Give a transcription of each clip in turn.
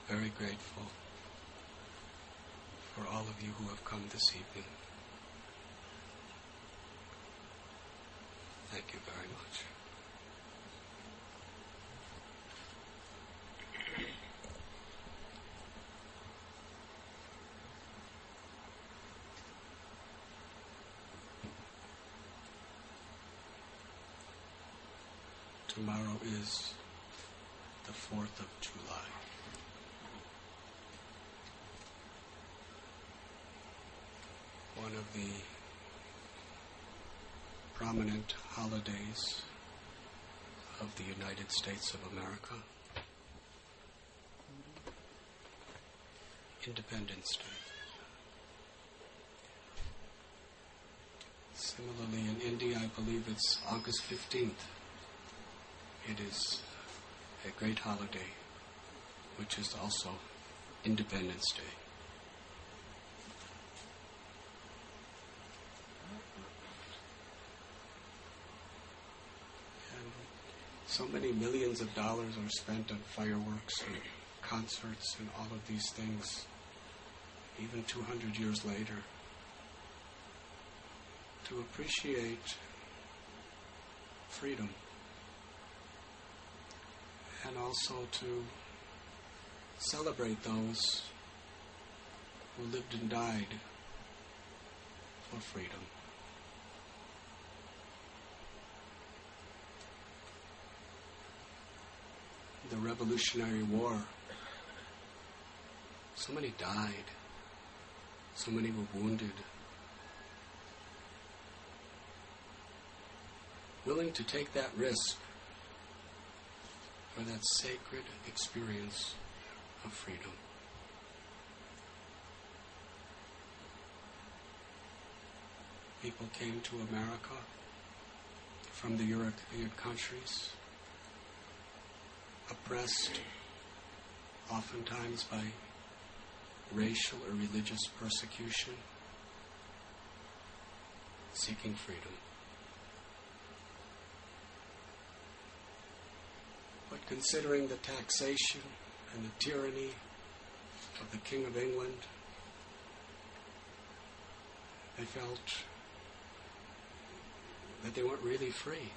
very grateful for all of you who have come this evening. Thank you very much. Tomorrow is the 4th of July. One of the prominent holidays of the United States of America. Independence Day. Similarly, in India, I believe it's August 15th. It is a great holiday, which is also Independence Day. And so many millions of dollars are spent on fireworks and concerts and all of these things, even 200 years later, to appreciate freedom. And also to celebrate those who lived and died for freedom. The Revolutionary War, so many died, so many were wounded. Willing to take that risk for that sacred experience of freedom. People came to America from the European countries, oppressed oftentimes by racial or religious persecution, seeking freedom. But considering the taxation and the tyranny of the King of England, they felt that they weren't really free.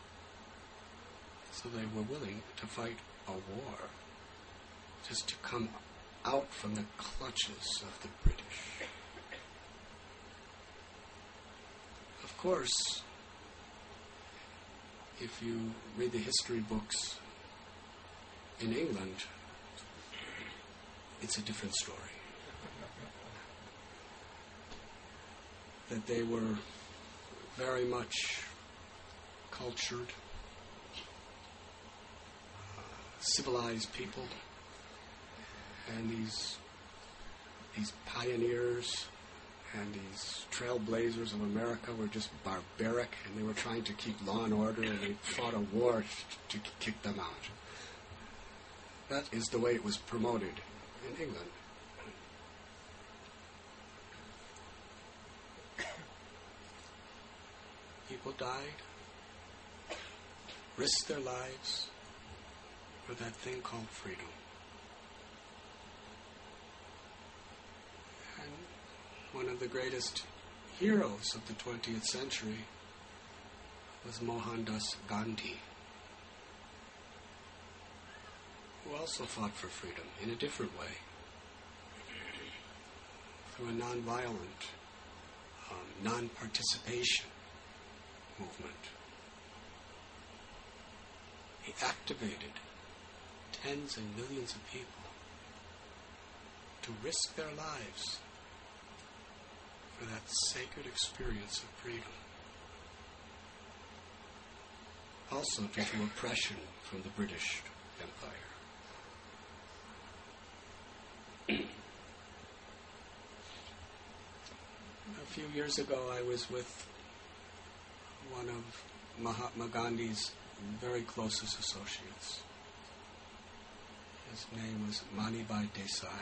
So they were willing to fight a war just to come out from the clutches of the British. Of course, if you read the history books in England, it's a different story. That they were very much cultured, civilized people, and these pioneers and these trailblazers of America were just barbaric, and they were trying to keep law and order, and they fought a war to kick them out. That is the way it was promoted in England. People died, risked their lives for that thing called freedom. And one of the greatest heroes of the 20th century was Mohandas Gandhi, who also fought for freedom in a different way, through a nonviolent, non-participation movement. He activated tens and millions of people to risk their lives for that sacred experience of freedom. Also due to oppression from the British Empire. A few years ago, I was with one of Mahatma Gandhi's very closest associates. His name was Manibhai Desai.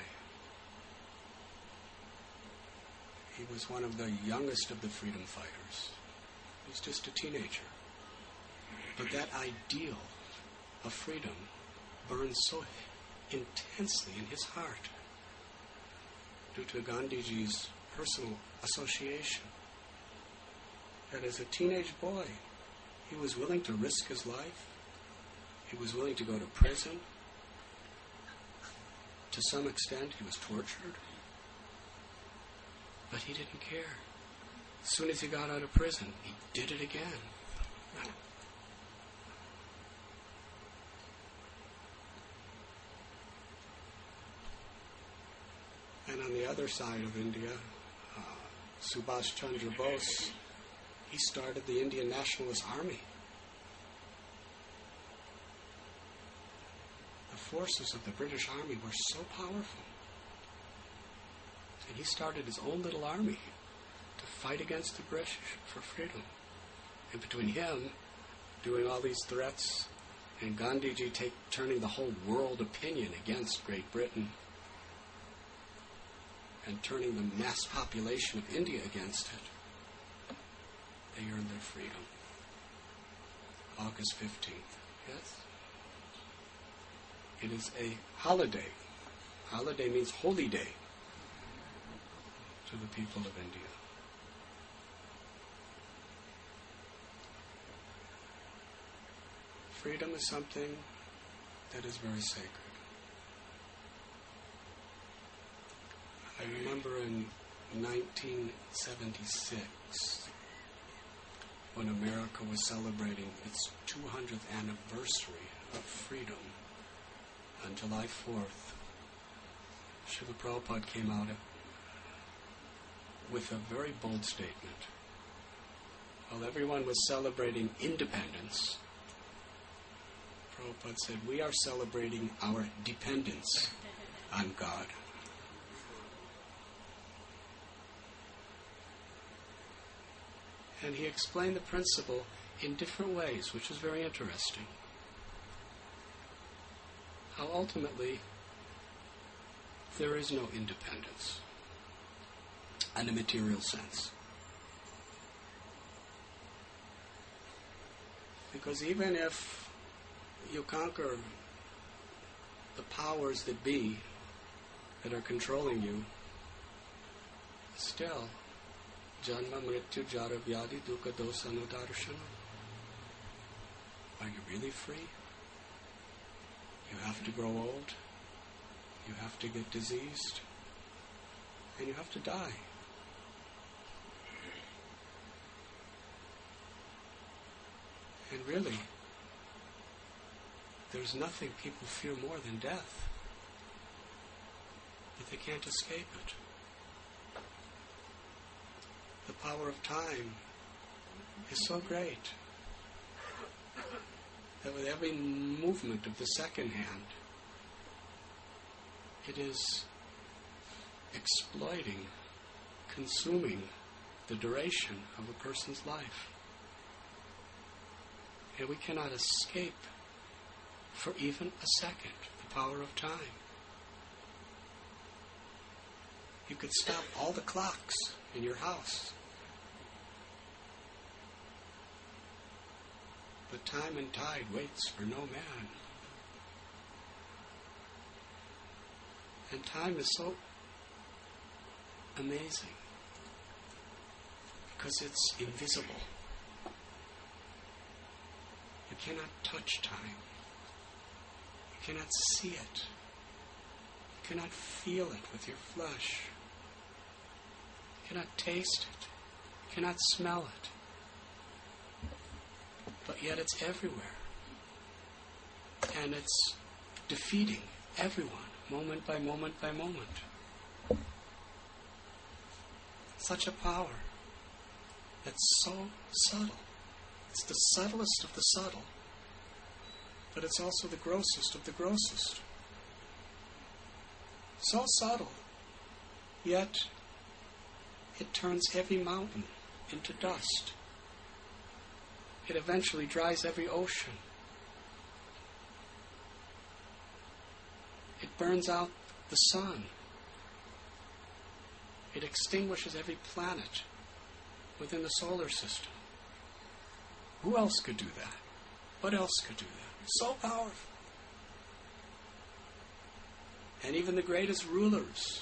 He was one of the youngest of the freedom fighters. He was just a teenager. But that ideal of freedom burned so intensely in his heart due to Gandhiji's personal association. That as a teenage boy, he was willing to risk his life. He was willing to go to prison. To some extent, he was tortured. But he didn't care. As soon as he got out of prison, he did it again. And on the other side of India, Subhash Chandra Bose, he started the Indian Nationalist Army. The forces of the British Army were so powerful. And he started his own little army to fight against the British for freedom. And between him doing all these threats and Gandhiji turning the whole world opinion against Great Britain and turning the mass population of India against it, they earned their freedom. August 15th. Yes? It is a holiday. Holiday means holy day to the people of India. Freedom is something that is very sacred. I remember in 1976, when America was celebrating its 200th anniversary of freedom, on July 4th, Srila Prabhupada came out with a very bold statement. While everyone was celebrating independence, Prabhupada said, we are celebrating our dependence on God. And he explained the principle in different ways, which is very interesting. How ultimately there is no independence in a material sense. Because even if you conquer the powers that be that are controlling you, still, Janma Mrityu Jara Vyadi Dukkha Dosa Anudarshana. Are you really free? You have to grow old. You have to get diseased. And you have to die. And really, there's nothing people fear more than death. But they can't escape it. The power of time is so great that with every movement of the second hand, it is exploiting, consuming the duration of a person's life. And we cannot escape for even a second the power of time. You could stop all the clocks in your house. But time and tide waits for no man. And time is so amazing because it's invisible. You cannot touch time. You cannot see it. You cannot feel it with your flesh. You cannot taste it. You cannot smell it. But yet it's everywhere. And it's defeating everyone, moment by moment by moment. Such a power that's so subtle. It's the subtlest of the subtle, but it's also the grossest of the grossest. So subtle, yet it turns every mountain into dust. It eventually dries every ocean. It burns out the sun. It extinguishes every planet within the solar system. Who else could do that? What else could do that? So powerful. And even the greatest rulers,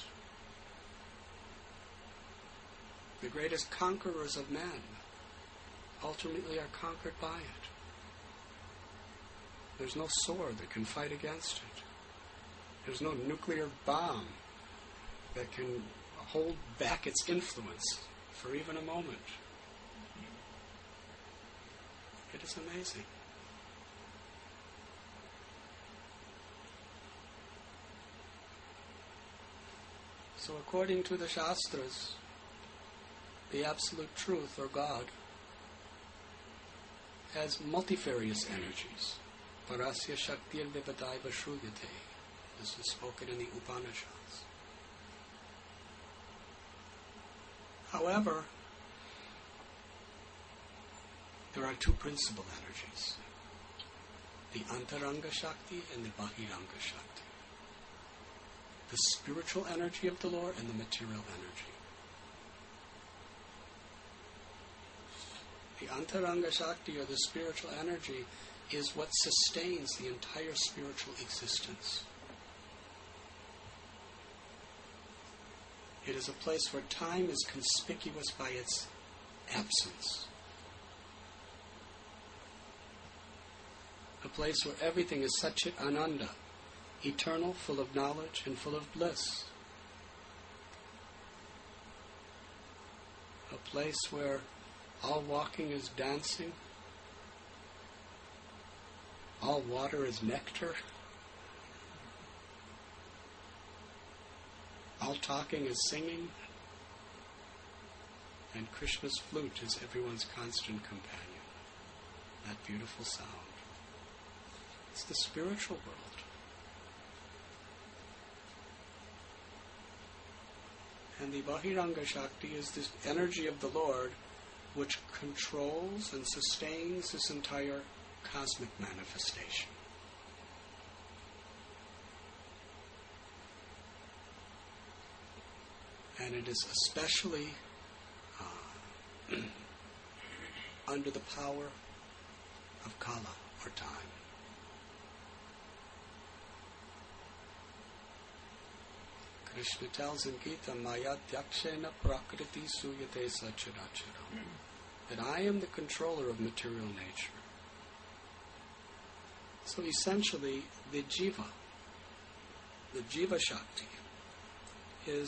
the greatest conquerors of men, ultimately are conquered by it. There's no sword that can fight against it. There's no nuclear bomb that can hold back its influence for even a moment. It is amazing. So according to the Shastras, the Absolute Truth, or God, has multifarious energies. Parasya Shaktir Vivadaiva Shruyate. This is spoken in the Upanishads. However, there are two principal energies, the Antaranga Shakti and the Bahiranga Shakti. The spiritual energy of the Lord and the material energy. The Antaranga Shakti, or the spiritual energy, is what sustains the entire spiritual existence. It is a place where time is conspicuous by its absence. A place where everything is Satchit Ananda, eternal, full of knowledge, and full of bliss. A place where all walking is dancing, all water is nectar, all talking is singing, and Krishna's flute is everyone's constant companion. That beautiful sound. It's the spiritual world. And the Bahiranga Shakti is this energy of the Lord which controls and sustains this entire cosmic manifestation. And it is especially under the power of Kala, or time. Krishna tells in Gita, Maya Dyakshena Prakriti Suyate Sacharacharam, that I am the controller of material nature. So essentially, the Jiva Shakti, is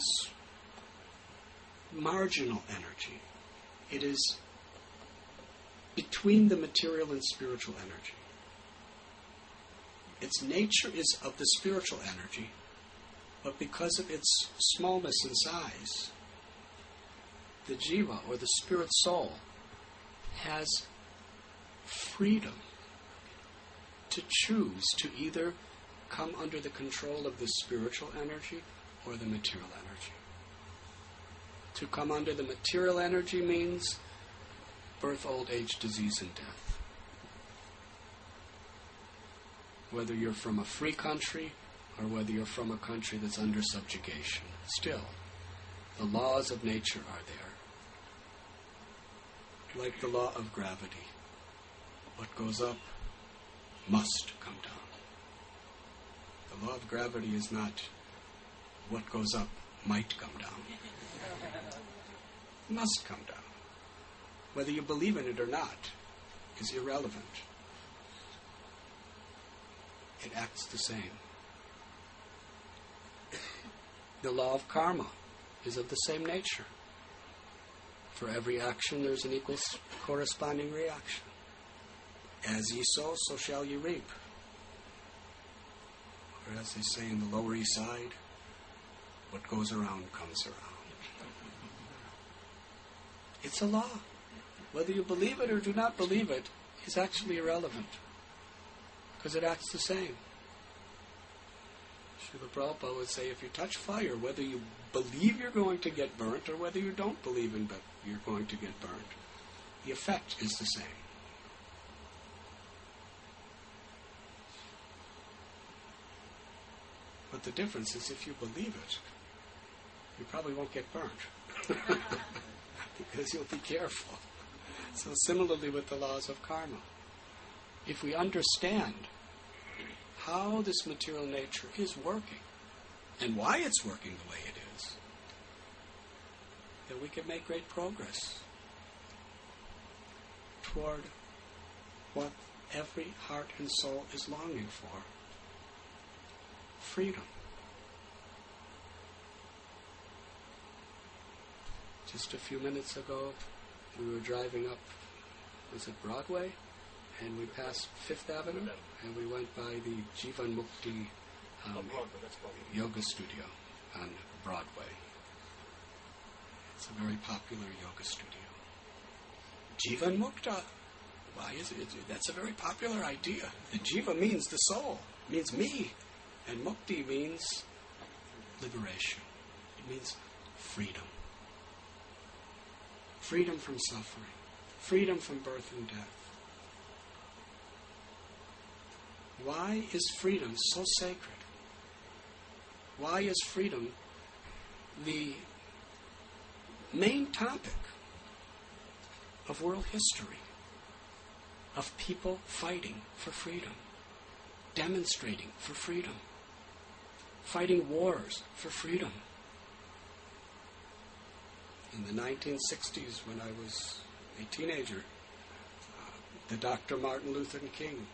marginal energy. It is between the material and spiritual energy. Its nature is of the spiritual energy, but because of its smallness and size, the jiva, or the spirit soul, has freedom to choose to either come under the control of the spiritual energy or the material energy. To come under the material energy means birth, old age, disease, and death. Whether you're from a free country or whether you're from a country that's under subjugation, still, the laws of nature are there. Like the law of gravity. What goes up must come down. The law of gravity is not what goes up might come down. It must come down. Whether you believe in it or not is irrelevant. It acts the same. The law of karma is of the same nature. For every action, there's an equal corresponding reaction. As ye sow, so shall ye reap. Or as they say in the Lower East Side, what goes around comes around. It's a law. Whether you believe it or do not believe it is actually irrelevant, because it acts the same. Srila Prabhupada would say, if you touch fire, whether you believe you're going to get burnt or whether you don't believe in that you're going to get burnt, the effect is the same. But the difference is, if you believe it, you probably won't get burnt. Because you'll be careful. So similarly with the laws of karma. If we understand how this material nature is working, and why it's working the way it is, then we can make great progress toward what every heart and soul is longing for: freedom. Just a few minutes ago, we were driving up, was it Broadway? And we passed Fifth Avenue, and we went by the Jivan Mukti yoga studio on Broadway. It's a very popular yoga studio. Jivan Mukta. Why is it? That's a very popular idea. The Jiva means the soul, means me. And Mukti means liberation. It means freedom. Freedom from suffering. Freedom from birth and death. Why is freedom so sacred? Why is freedom the main topic of world history? Of people fighting for freedom, demonstrating for freedom, fighting wars for freedom. In the 1960s, when I was a teenager, the Dr. Martin Luther King,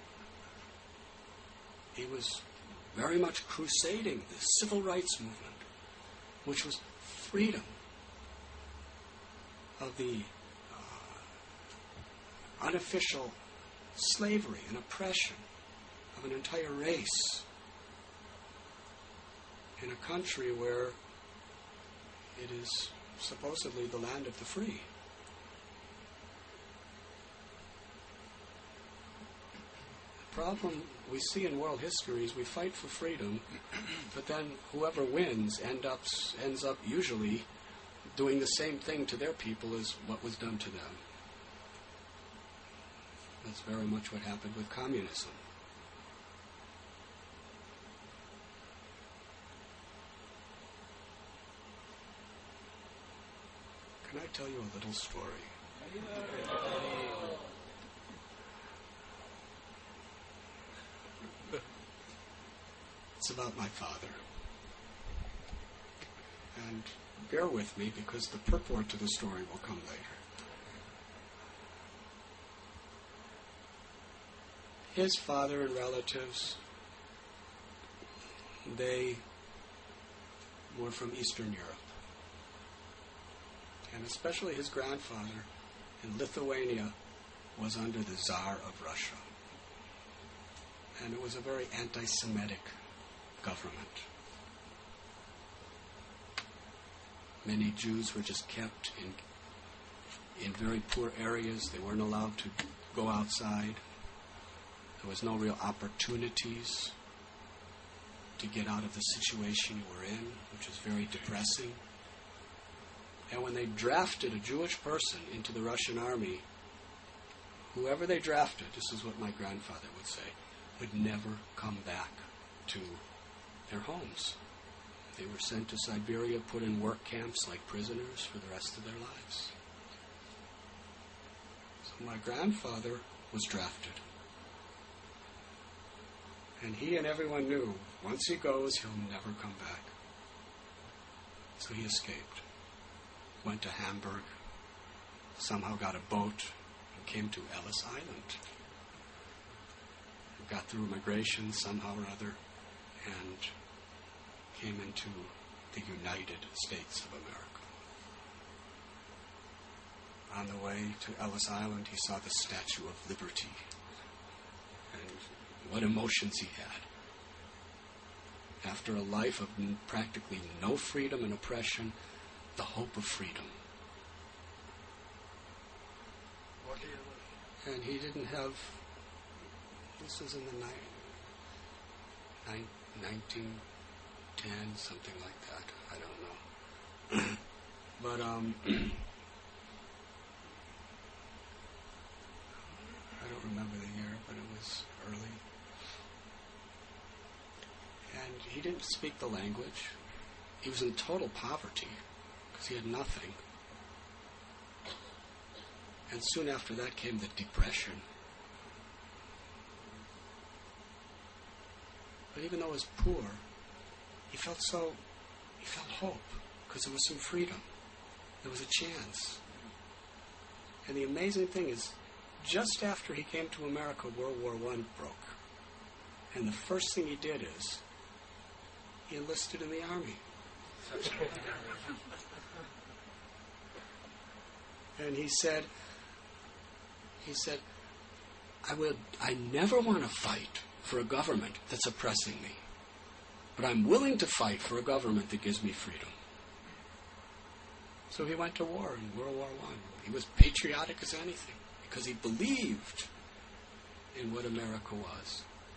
he was very much crusading the civil rights movement, which was freedom of the unofficial slavery and oppression of an entire race in a country where it is supposedly the land of the free. The problem we see in world history is we fight for freedom, but then whoever wins ends up usually doing the same thing to their people as what was done to them. That's very much what happened with communism. Can I tell you a little story? It's about my father. And bear with me because the purport to the story will come later. His father and relatives, they were from Eastern Europe. And especially his grandfather in Lithuania was under the Tsar of Russia. And it was a very anti-Semitic government. Many Jews were just kept in very poor areas. They weren't allowed to go outside. There was no real opportunities to get out of the situation you were in, which was very depressing. And when they drafted a Jewish person into the Russian army, whoever they drafted, this is what my grandfather would say, would never come back to their homes. They were sent to Siberia, put in work camps like prisoners for the rest of their lives. So my grandfather was drafted. And he and everyone knew, once he goes, he'll never come back. So he escaped. Went to Hamburg, somehow got a boat, and came to Ellis Island. Got through immigration somehow or other, and came into the United States of America. On the way to Ellis Island, he saw the Statue of Liberty, and what emotions he had. After a life of practically no freedom and oppression, the hope of freedom. And he didn't have, this was in the 1910, something like that. I don't know. But I don't remember the year, but it was early. And he didn't speak the language. He was in total poverty because he had nothing. And soon after that came the Depression. But even though he was poor, he felt hope, because there was some freedom. There was a chance. And the amazing thing is, just after he came to America, World War I broke. And the first thing he did is, he enlisted in the army. And he said, I never want to fight for a government that's oppressing me, but I'm willing to fight for a government that gives me freedom. So he went to war in World War I. He was patriotic as anything because he believed in what America was.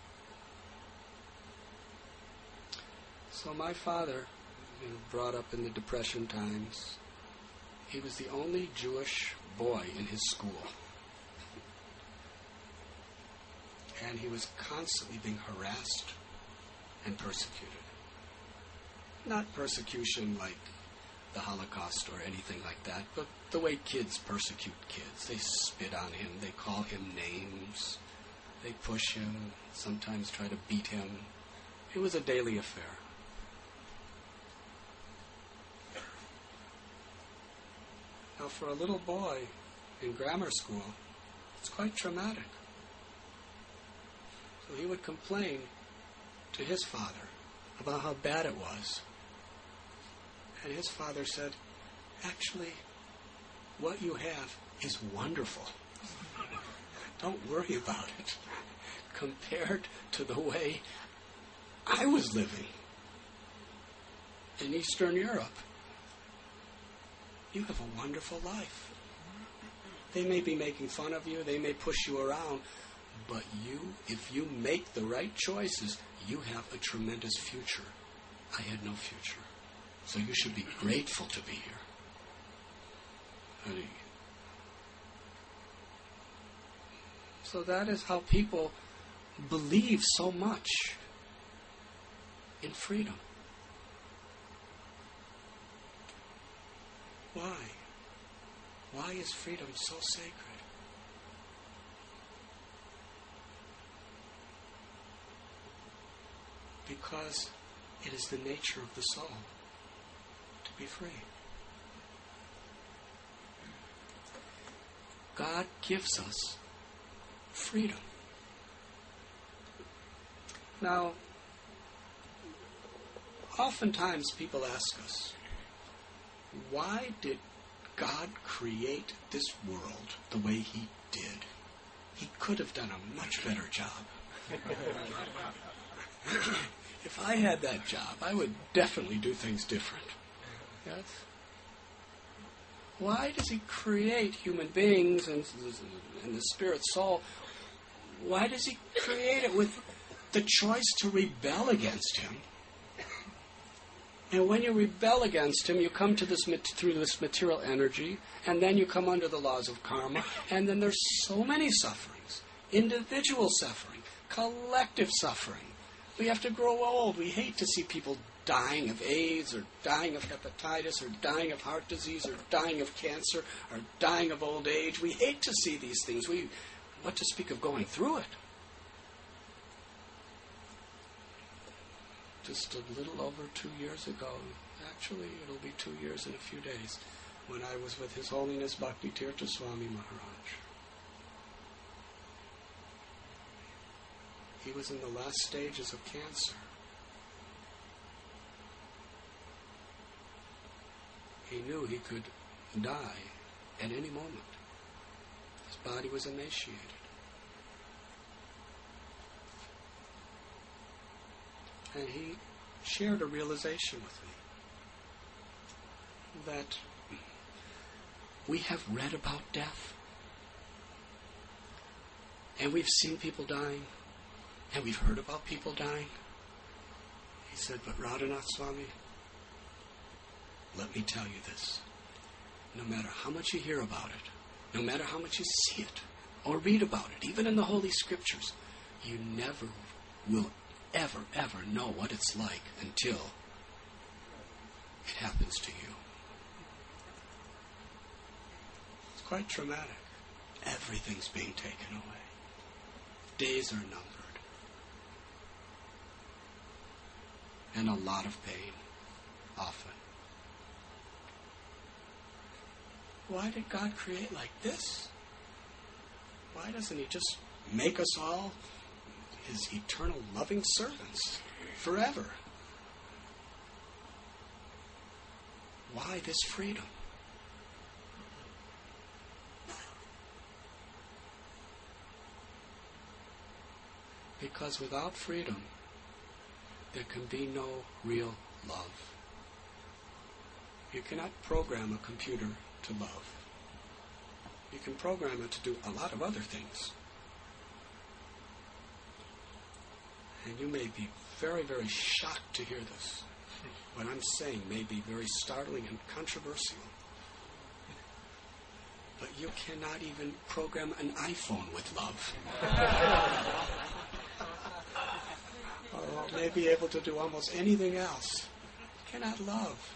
So my father, brought up in the Depression times, he was the only Jewish boy in his school. And he was constantly being harassed and persecuted. Not persecution like the Holocaust or anything like that, but the way kids persecute kids. They spit on him, they call him names, they push him, sometimes try to beat him. It was a daily affair. Now, for a little boy in grammar school, it's quite traumatic. So he would complain to his father about how bad it was. And his father said, actually, what you have is wonderful. Don't worry about it. Compared to the way I was living in Eastern Europe, you have a wonderful life. They may be making fun of you, they may push you around, but you, if you make the right choices, you have a tremendous future. I had no future. So you should be grateful to be here. Honey. So that is how people believe so much in freedom. Why? Why is freedom so sacred? Because it is the nature of the soul to be free. God gives us freedom. Now, oftentimes people ask us, why did God create this world the way He did? He could have done a much better job. If I had that job, I would definitely do things different. Yes? Why does He create human beings and the spirit soul? Why does He create it with the choice to rebel against Him? And when you rebel against Him, you come to this through this material energy, and then you come under the laws of karma, and then there's so many sufferings. Individual suffering, collective suffering. We have to grow old. We hate to see people dying of AIDS, or dying of hepatitis, or dying of heart disease, or dying of cancer, or dying of old age. We hate to see these things. What to speak of going through it? Just a little over 2 years ago, actually it'll be 2 years in a few days, when I was with His Holiness Bhakti Tirtha Swami Maharaj. He was in the last stages of cancer. He knew he could die at any moment. His body was emaciated. And he shared a realization with me that we have read about death, and we've seen people dying, and we've heard about people dying. He said, but Radhanath Swami, let me tell you this. No matter how much you hear about it, no matter how much you see it or read about it, even in the Holy Scriptures, you never will ever know what it's like until it happens to you. It's quite traumatic. Everything's being taken away. Days are numbered. and a lot of pain, often. Why did God create like this? Why doesn't He just make us all His eternal loving servants forever? Why this freedom? Because without freedom, there can be no real love. You cannot program a computer to love. You can program it to do a lot of other things. And you may be very, very shocked to hear this. What I'm saying may be very startling and controversial. But you cannot even program an iPhone with love. Or may be able to do almost anything else. You cannot love.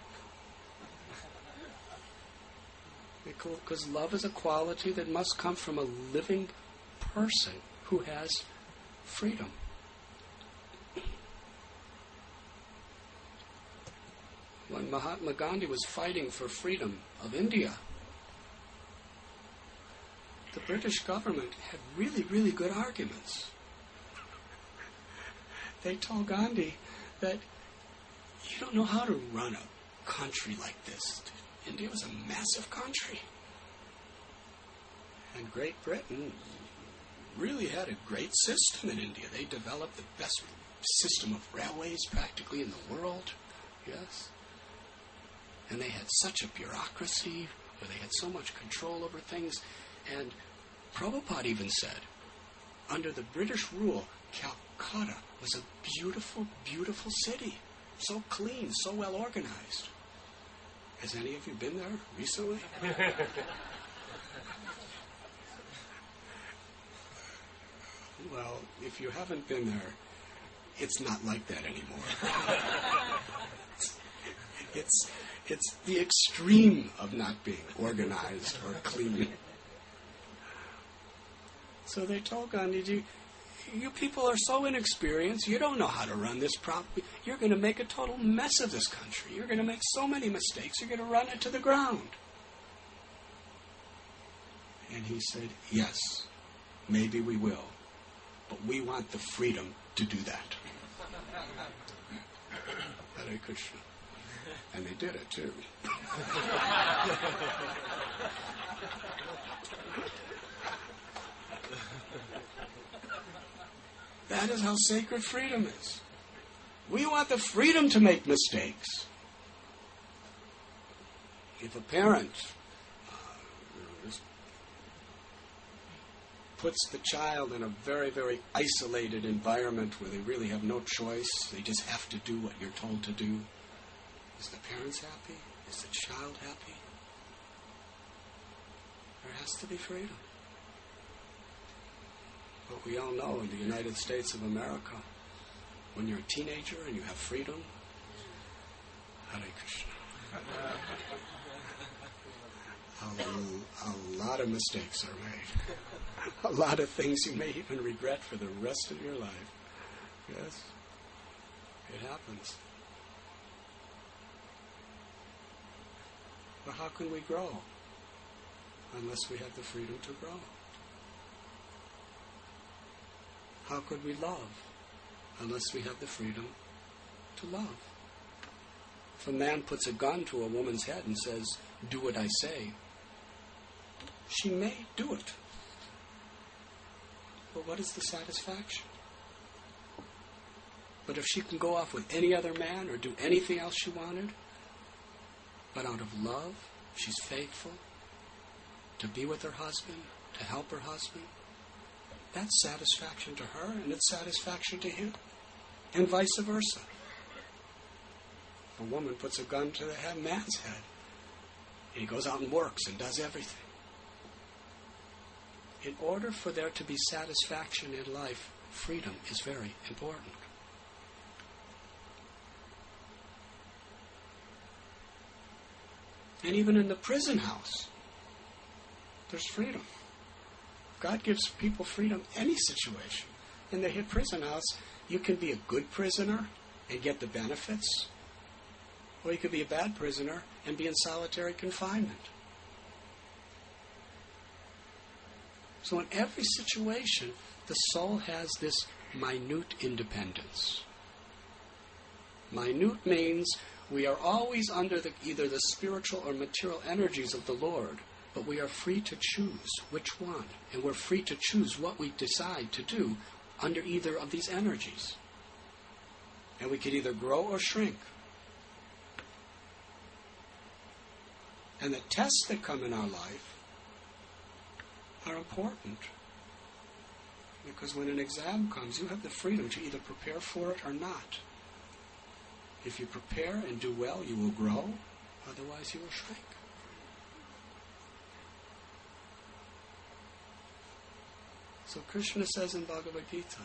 Because love is a quality that must come from a living person who has freedom. When Mahatma Gandhi was fighting for freedom of India, the British government had really, really good arguments. They told Gandhi that you don't know how to run a country like this. India was a massive country. And Great Britain really had a great system in India. They developed the best system of railways practically in the world. Yes. And they had such a bureaucracy where they had so much control over things. And Prabhupada even said, under the British rule, Calcutta was a beautiful, beautiful city. So clean, so well organized. Has any of you been there recently? Well, if you haven't been there, it's not like that anymore. It's the extreme of not being organized or clean. So they told Gandhiji, you people are so inexperienced, you don't know how to run this properly. You're going to make a total mess of this country. You're going to make so many mistakes, you're going to run it to the ground. And he said, yes, maybe we will, but we want the freedom to do that. Hare Krishna. And they did it too. That is how sacred freedom is. We want the freedom to make mistakes. If a parent puts the child in a very, very isolated environment where they really have no choice, they just have to do what you're told to do, is the parents happy? Is the child happy? There has to be freedom. But we all know in the United States of America, when you're a teenager and you have freedom, Hare Krishna. A lot of mistakes are made. A lot of things you may even regret for the rest of your life. Yes? It happens. But how can we grow unless we have the freedom to grow? How could we love unless we have the freedom to love? If a man puts a gun to a woman's head and says, do what I say, she may do it. But what is the satisfaction? But if she can go off with any other man or do anything else she wanted, but out of love, she's faithful to be with her husband, to help her husband, that's satisfaction to her, and it's satisfaction to him, and vice versa. A woman puts a gun to the man's head, and he goes out and works and does everything. In order for there to be satisfaction in life, freedom is very important. And even in the prison house, there's freedom. God gives people freedom any situation. In the prison house, you can be a good prisoner and get the benefits, or you could be a bad prisoner and be in solitary confinement. So in every situation, the soul has this minute independence. Minute means we are always under either the spiritual or material energies of the Lord, but we are free to choose which one, and we're free to choose what we decide to do under either of these energies. And we could either grow or shrink. And the tests that come in our life are important. Because when an exam comes, you have the freedom to either prepare for it or not. If you prepare and do well, you will grow. Otherwise, you will shrink. So Krishna says in Bhagavad Gita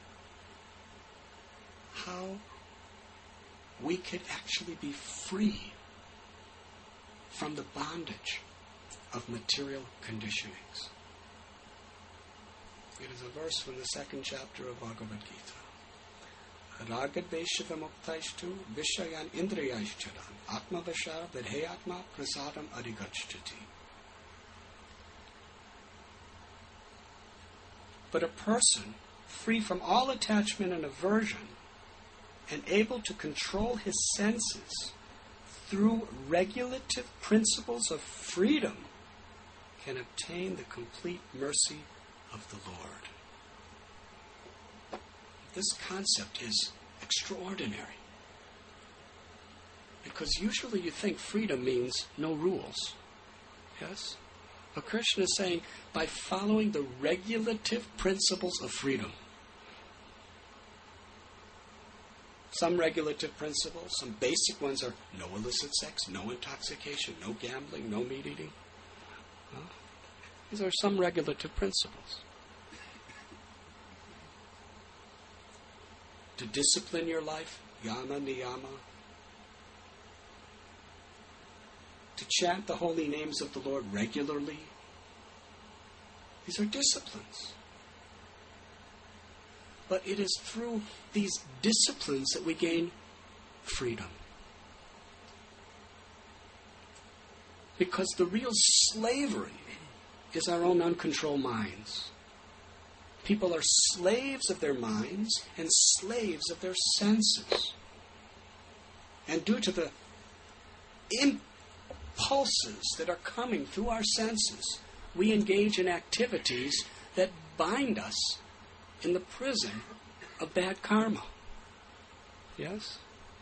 how we could actually be free from the bondage of material conditionings. It is a verse from the 2nd chapter of Bhagavad Gita. Ragad Vaishava Muktaishtu Vishayan Indriyaishcharan Atma Vashara Vidheyatma Prasadam Adhigachati. But a person free from all attachment and aversion and able to control his senses through regulative principles of freedom can obtain the complete mercy of the Lord. This concept is extraordinary. Because usually you think freedom means no rules. Yes? But Krishna is saying, by following the regulative principles of freedom. Some regulative principles, some basic ones are no illicit sex, no intoxication, no gambling, no meat eating. These are some regulative principles. To discipline your life, yama niyama. To chant the holy names of the Lord regularly. These are disciplines. But it is through these disciplines that we gain freedom. Because the real slavery is our own uncontrolled minds. People are slaves of their minds and slaves of their senses. And due to the impulses that are coming through our senses, we engage in activities that bind us in the prison of bad karma. Yes?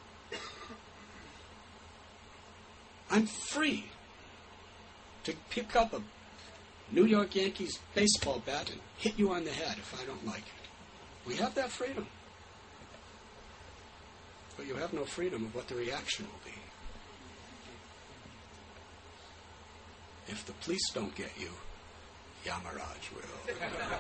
I'm free to pick up a New York Yankees baseball bat and hit you on the head if I don't like it. We have that freedom. But you have no freedom of what the reaction will be. If the police don't get you, Yamaraj will.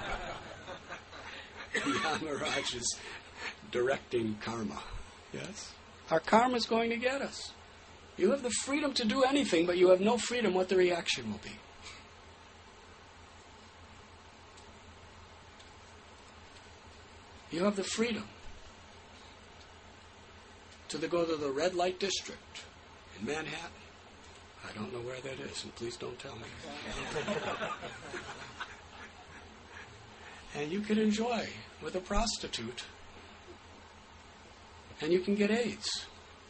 Yamaraj is directing karma. Yes? Our karma is going to get us. You have the freedom to do anything, but you have no freedom what the reaction will be. You have the freedom to go to the red light district in Manhattan. I don't know where that is, and please don't tell me. And you can enjoy with a prostitute, and you can get AIDS.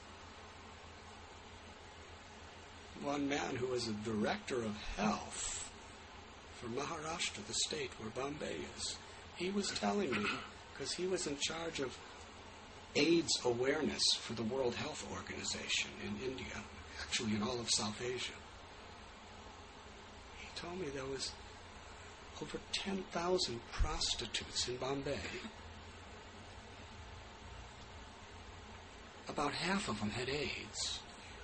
One man who was a director of health for Maharashtra, the state where Bombay is, he was telling me, because he was in charge of AIDS awareness for the World Health Organization in India, actually in all of South Asia. He told me there was over 10,000 prostitutes in Bombay. About half of them had AIDS.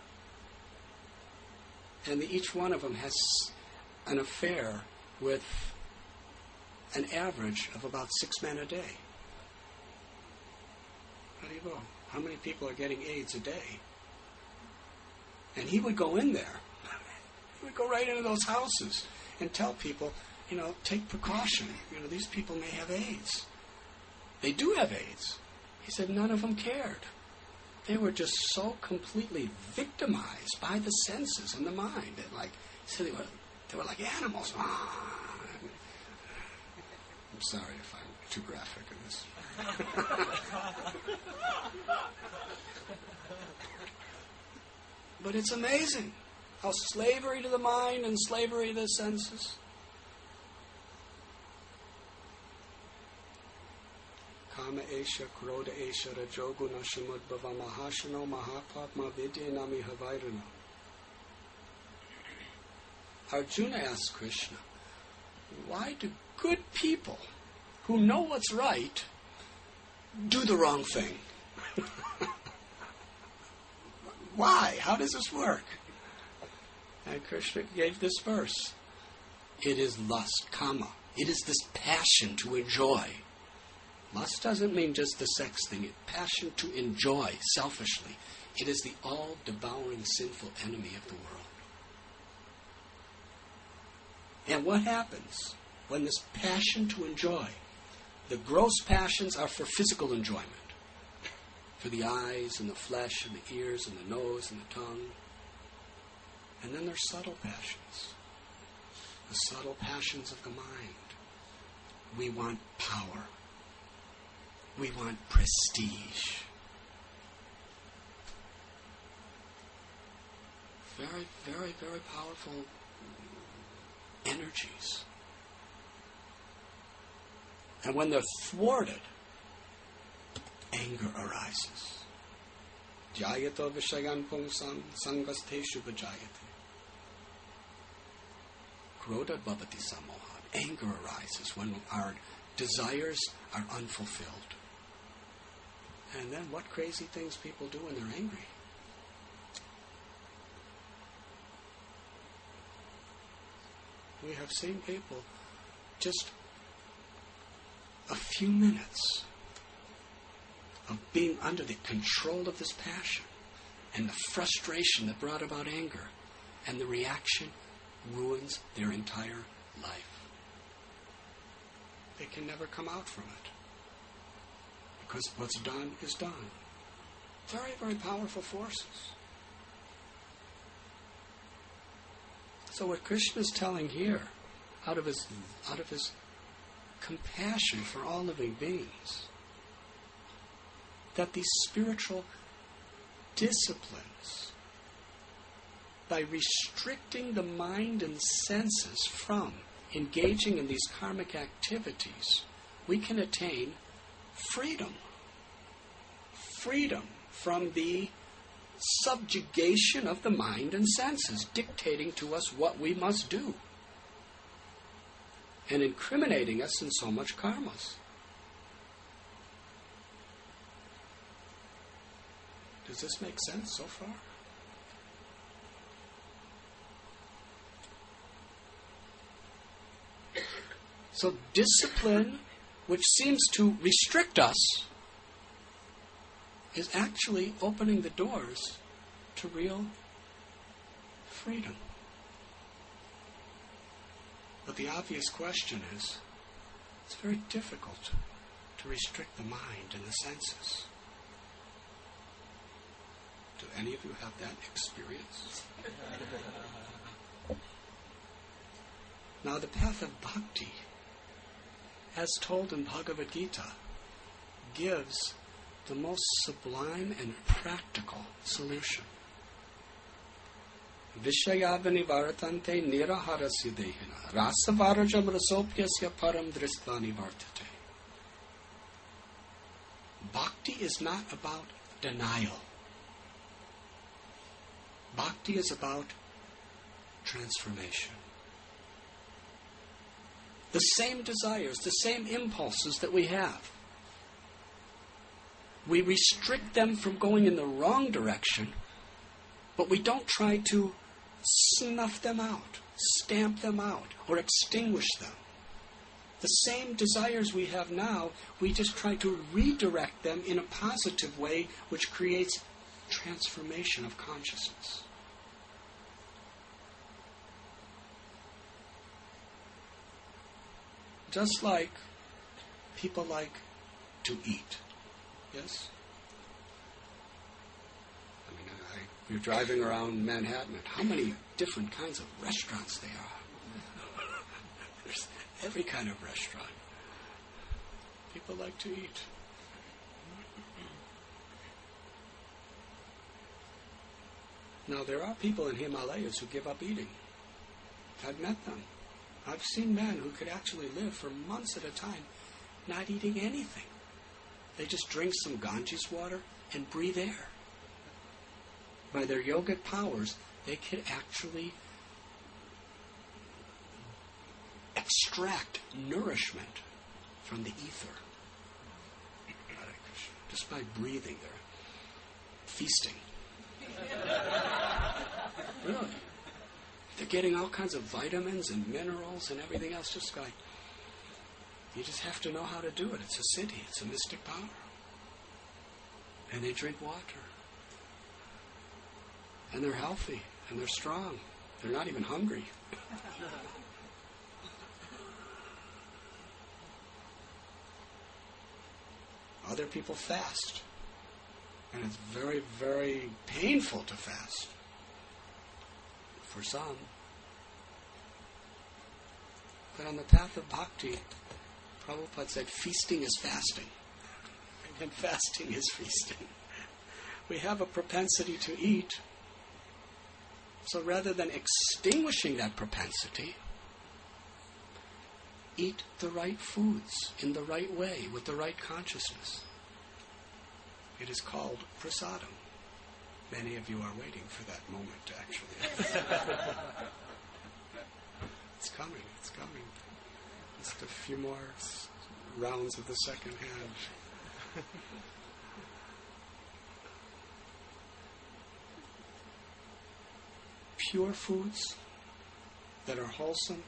And each one of them has an affair with an average of about 6 men a day. How do you go? How many people are getting AIDS a day? And he would go in there. He would go right into those houses and tell people, take precaution. These people may have AIDS. They do have AIDS. He said none of them cared. They were just so completely victimized by the senses and the mind. So they were like animals. I'm sorry if I'm too graphic in this. But it's amazing how slavery to the mind and slavery to the senses. Kama esha, krodha esha, rajoguna, shamudbhava, mahashano, mahapapma, vidya, nami, havairana. Arjuna asked Krishna, why do good people who know what's right do the wrong thing? Why? How does this work? And Krishna gave this verse. It is lust, kama. It is this passion to enjoy. Lust doesn't mean just the sex thing. It's passion to enjoy selfishly. It is the all-devouring sinful enemy of the world. And what happens when this passion to enjoy, the gross passions are for physical enjoyment, for the eyes and the flesh and the ears and the nose and the tongue. And then there's subtle passions, the subtle passions of the mind. We want power. We want prestige. Very, very, very powerful energies. And when they're thwarted, anger arises. Jayato vishayan pungsam sangasteshu vajayate. Krodha bhavati samohat. Anger arises when our desires are unfulfilled. And then what crazy things people do when they're angry. We have seen people just a few minutes of being under the control of this passion and the frustration that brought about anger, and the reaction ruins their entire life. They can never come out from it because what's done is done. Very, very powerful forces. So what Krishna is telling here, out of his compassion for all living beings, that these spiritual disciplines, by restricting the mind and senses from engaging in these karmic activities, we can attain freedom. Freedom from the subjugation of the mind and senses, dictating to us what we must do and incriminating us in so much karmas. Does this make sense so far? So discipline, which seems to restrict us, is actually opening the doors to real freedom. But the obvious question is, it's very difficult to restrict the mind and the senses. Do any of you have that experience? Now, the path of bhakti, as told in Bhagavad Gita, gives the most sublime and practical solution. Vishayavani varatante niraharasya dehina rasavarajam rasopyasya param dristvani vartate. Bhakti is not about denial. Bhakti is about transformation. The same desires, the same impulses that we have, we restrict them from going in the wrong direction, but we don't try to snuff them out, stamp them out, or extinguish them. The same desires we have now, we just try to redirect them in a positive way, which creates transformation of consciousness. Just like people like to eat. Yes? You're driving around Manhattan, and how many different kinds of restaurants there are. There's every kind of restaurant. People like to eat. Now, there are people in Himalayas who give up eating. I've met them. I've seen men who could actually live for months at a time not eating anything. They just drink some Ganges water and breathe air. By their yogic powers, they could actually extract nourishment from the ether. Just by breathing, they're feasting. Really. They're getting all kinds of vitamins and minerals and everything else just by... You just have to know how to do it. It's a siddhi. It's a mystic power. And they drink water. And they're healthy. And they're strong. They're not even hungry. Other people fast. And it's very, very painful to fast. For some. But on the path of bhakti, Prabhupada said, feasting is fasting. And fasting is feasting. We have a propensity to eat. So rather than extinguishing that propensity, eat the right foods in the right way, with the right consciousness. It is called prasadam. Many of you are waiting for that moment, actually. It's coming, it's coming. Just a few more rounds of the second hand. Pure foods that are wholesome,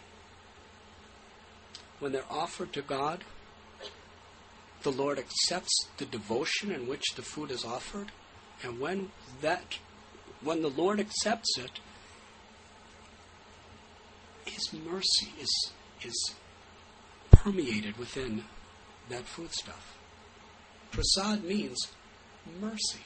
when they're offered to God, the Lord accepts the devotion in which the food is offered, and when the Lord accepts it, His mercy is permeated within that foodstuff. Prasad means mercy.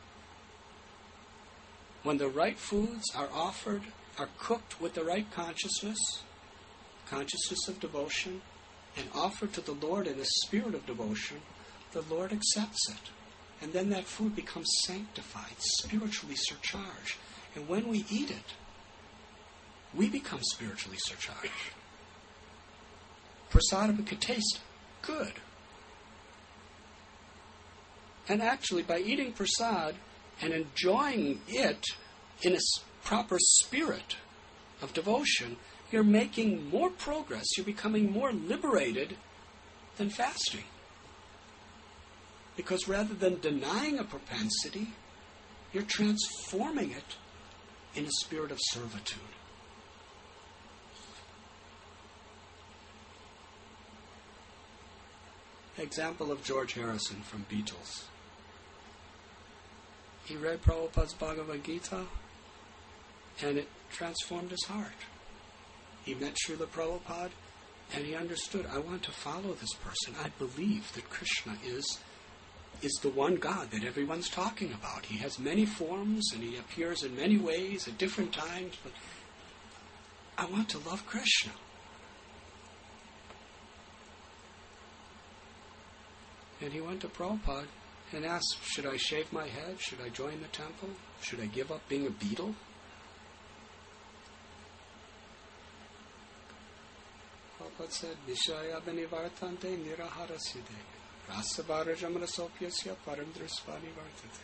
When the right foods are offered, are cooked with the right consciousness of devotion, and offered to the Lord in a spirit of devotion, the Lord accepts it. And then that food becomes sanctified, spiritually surcharged. And when we eat it, we become spiritually surcharged. Prasadam could taste good. And actually, by eating prasad and enjoying it in a proper spirit of devotion, you're making more progress. You're becoming more liberated than fasting. Because rather than denying a propensity, you're transforming it in a spirit of servitude. Example of George Harrison from Beatles. He read Prabhupada's Bhagavad Gita, and it transformed his heart. He met Srila Prabhupada, and he understood, I want to follow this person. I believe that Krishna is the one God that everyone's talking about. He has many forms, and he appears in many ways at different times, but I want to love Krishna. And he went to Prabhupada and asked, should I shave my head? Should I join the temple? Should I give up being a beetle? Prabhupada said, Vishaya banivartante niraharaside. Rasavarajamrasopyasya paramdrisvani vartate.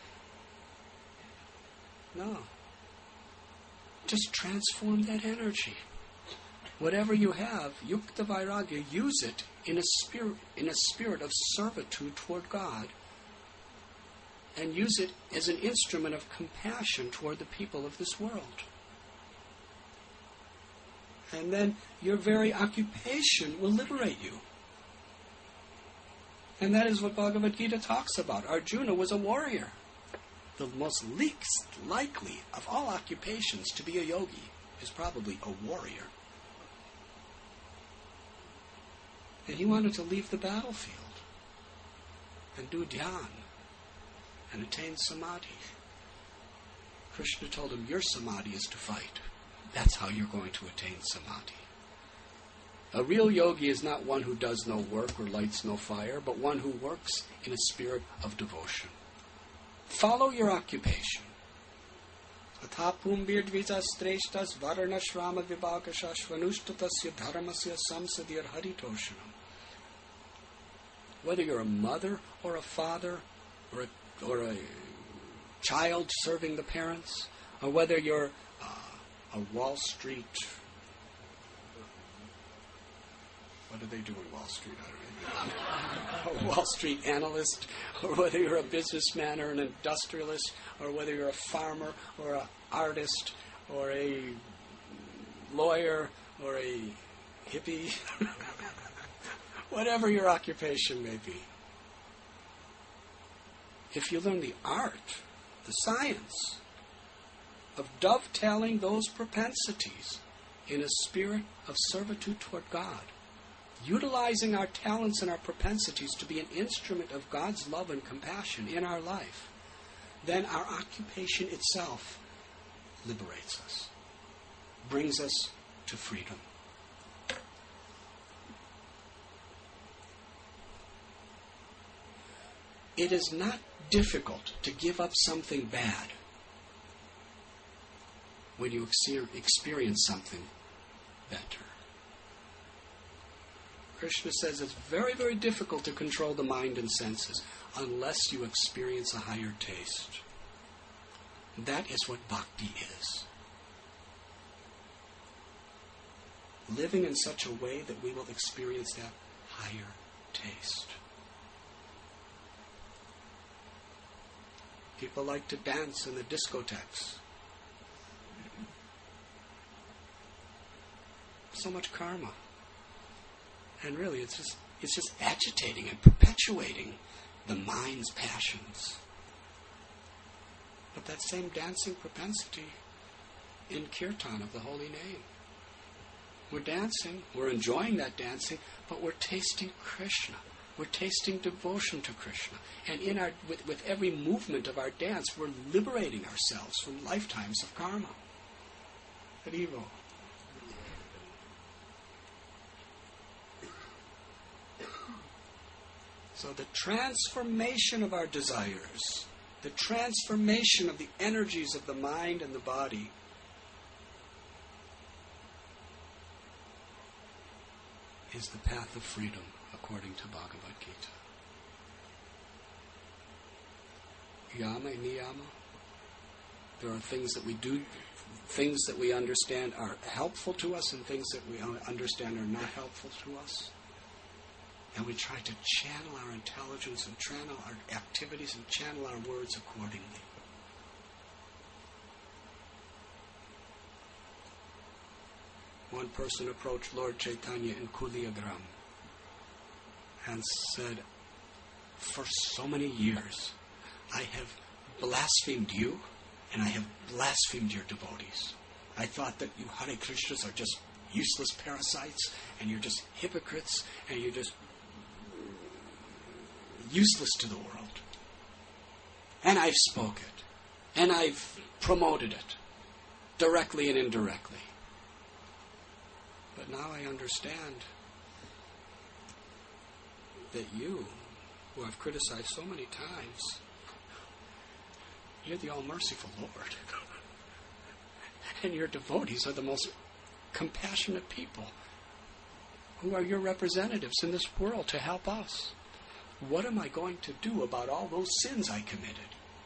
No. Just transform that energy. Whatever you have, yukta vairagya, use it in a spirit of servitude toward God, and use it as an instrument of compassion toward the people of this world. And then your very occupation will liberate you. And that is what Bhagavad Gita talks about. Arjuna was a warrior. The most least likely of all occupations to be a yogi is probably a warrior. And he wanted to leave the battlefield and do dhyan and attain samadhi. Krishna told him, your samadhi is to fight. That's how you're going to attain samadhi. A real yogi is not one who does no work or lights no fire, but one who works in a spirit of devotion. Follow your occupation. Athapumbir dvijas streshtas varana shrama vibhagashas vanushtatasya dharmasya samsadir haritoshanam. Whether you're a mother or a father or a child serving the parents, or whether you're a Wall Street, what do they do in Wall Street? I don't know. A Wall Street analyst, or whether you're a businessman or an industrialist, or whether you're a farmer or an artist or a lawyer or a hippie, whatever your occupation may be. If you learn the art, the science of dovetailing those propensities in a spirit of servitude toward God, utilizing our talents and our propensities to be an instrument of God's love and compassion in our life, then our occupation itself liberates us, brings us to freedom. It is not difficult to give up something bad when you experience something better. Krishna says it's very, very difficult to control the mind and senses unless you experience a higher taste. That is what bhakti is. Living in such a way that we will experience that higher taste. People like to dance in the discotheques. So much karma. And really, it's just agitating and perpetuating the mind's passions. But that same dancing propensity in kirtan of the holy name. We're dancing, we're enjoying that dancing, but we're tasting Krishna. We're tasting devotion to Krishna. And with every movement of our dance, we're liberating ourselves from lifetimes of karma. Haribo. So the transformation of our desires, the transformation of the energies of the mind and the body, is the path of freedom, according to Bhagavad Gita. Yama and niyama. There are things that we do, things that we understand are helpful to us, and things that we understand are not helpful to us. And we try to channel our intelligence and channel our activities and channel our words accordingly. One person approached Lord Chaitanya in Kuliagram and said, for so many years, I have blasphemed you and I have blasphemed your devotees. I thought that you Hare Krishnas are just useless parasites, and you're just hypocrites, and you're just useless to the world. And I've spoke it, and I've promoted it, directly and indirectly. But now I understand that you, who I've criticized so many times, you're the all-merciful Lord. And your devotees are the most compassionate people who are your representatives in this world to help us. What am I going to do about all those sins I committed?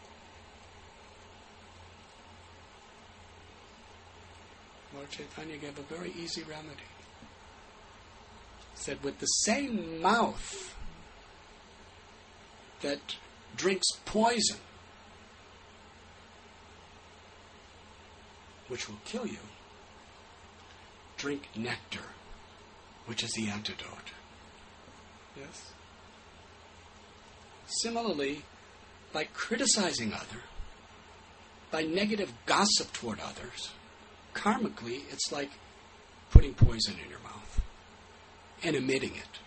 Lord Chaitanya gave a very easy remedy. He said, with the same mouth that drinks poison, which will kill you, drink nectar, which is the antidote. Yes? Similarly, by criticizing others, by negative gossip toward others, karmically, it's like putting poison in your mouth and emitting it.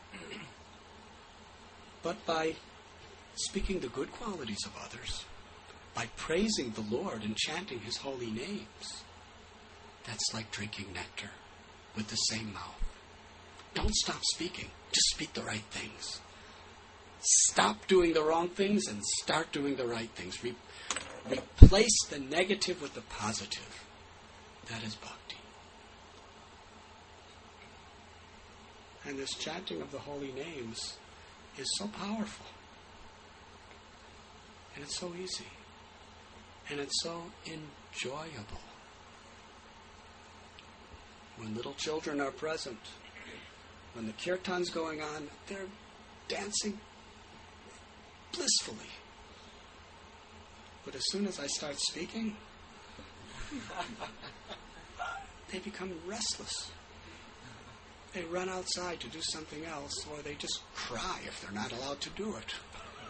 But by speaking the good qualities of others, by praising the Lord and chanting His holy names. That's like drinking nectar with the same mouth. Don't stop speaking. Just speak the right things. Stop doing the wrong things and start doing the right things. Replace the negative with the positive. That is bhakti. And this chanting of the holy names is so powerful. And it's so easy. And it's so enjoyable. When little children are present, when the kirtan's going on, they're dancing blissfully. But as soon as I start speaking, they become restless. They run outside to do something else, or they just cry if they're not allowed to do it.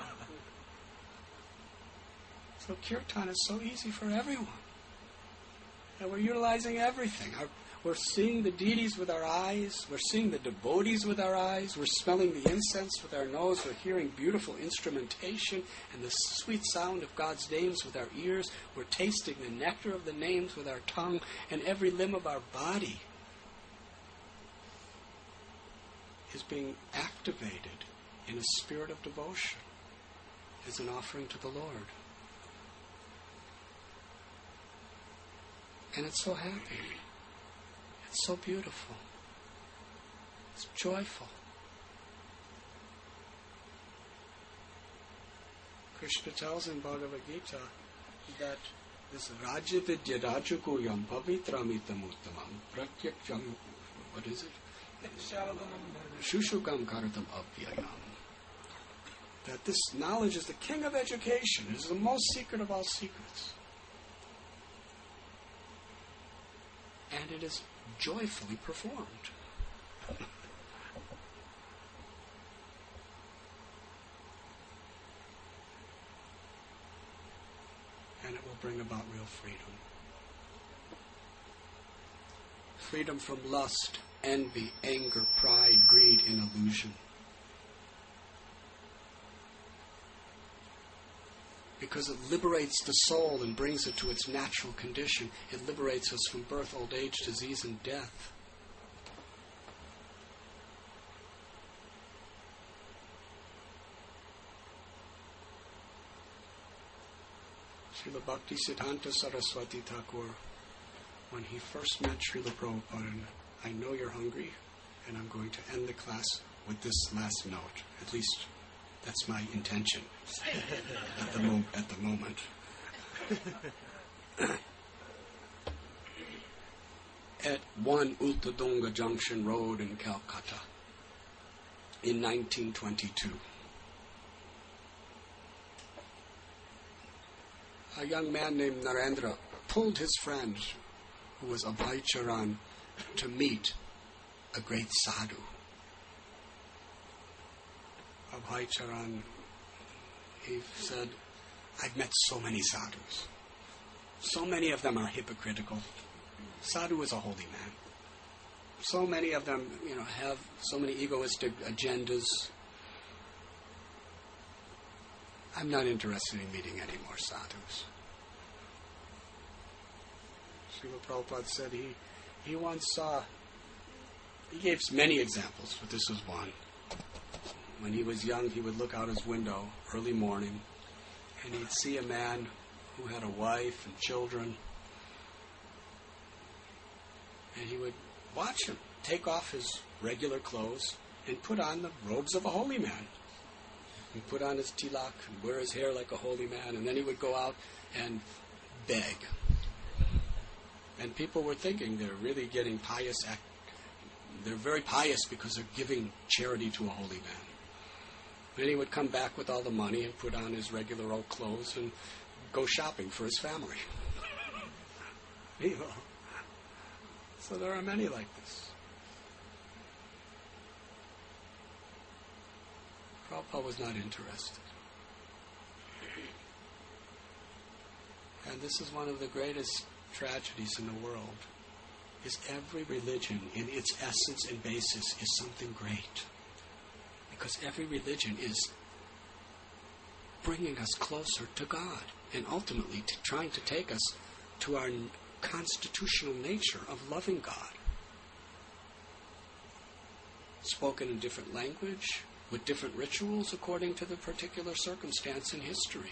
So kirtan is so easy for everyone. And we're utilizing everything. We're seeing the deities with our eyes. We're seeing the devotees with our eyes. We're smelling the incense with our nose. We're hearing beautiful instrumentation and the sweet sound of God's names with our ears. We're tasting the nectar of the names with our tongue, and every limb of our body is being activated in a spirit of devotion as an offering to the Lord. And it's so happy. It's so beautiful. It's joyful. Krishna tells in Bhagavad Gita that this Raja Vidya Rajagoyam Pavitramita Muttamam Pratyaksham, what is it? Shushukam Karatam Avyayam. That this knowledge is the king of education. It is the most secret of all secrets. And it is joyfully performed. And it will bring about real freedom. Freedom from lust, envy, anger, pride, greed, and illusion. Because it liberates the soul and brings it to its natural condition. It liberates us from birth, old age, disease, and death. Srila Bhaktisiddhanta Saraswati Thakur, when he first met Srila Prabhupada, I know you're hungry, and I'm going to end the class with this last note. At least that's my intention at the moment. At 1 Ultadunga Junction Road in Calcutta in 1922, a young man named Narendra pulled his friend, who was Abhay Charan, to meet a great sadhu. Abhay Charan, he said, I've met so many sadhus. So many of them are hypocritical. Sadhu is a holy man. So many of them, have so many egoistic agendas. I'm not interested in meeting any more sadhus. Srila Prabhupada said he once saw, he gave many examples, but this was one. When he was young, he would look out his window early morning, and he'd see a man who had a wife and children, and he would watch him take off his regular clothes and put on the robes of a holy man. He'd put on his tilak and wear his hair like a holy man, and then he would go out and beg. And people were thinking they're really getting pious. They're very pious because they're giving charity to a holy man. Then he would come back with all the money and put on his regular old clothes and go shopping for his family. So there are many like this. Prabhupada was not interested. And this is one of the greatest tragedies in the world, is every religion in its essence and basis is something great. Because every religion is bringing us closer to God and ultimately trying to take us to our constitutional nature of loving God. Spoken in different language, with different rituals according to the particular circumstance in history.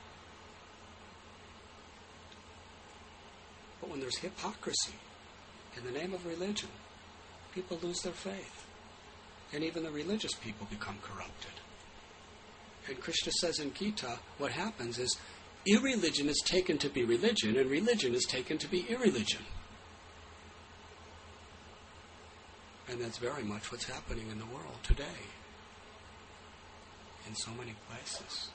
But when there's hypocrisy in the name of religion, people lose their faith. And even the religious people become corrupted. And Krishna says in Gita, what happens is irreligion is taken to be religion, and religion is taken to be irreligion. And that's very much what's happening in the world today, in so many places.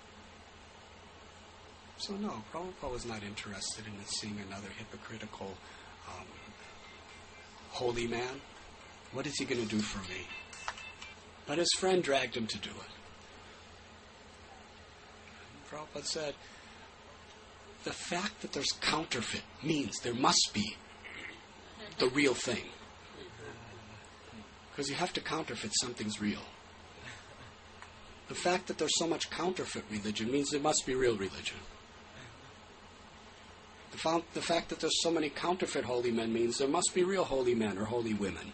So no, Prabhupada was not interested in seeing another hypocritical holy man. What is he going to do for me? But his friend dragged him to do it. Prabhupada said, the fact that there's counterfeit means there must be the real thing. Because you have to counterfeit something's real. The fact that there's so much counterfeit religion means there must be real religion. The fact that there's so many counterfeit holy men means there must be real holy men or holy women.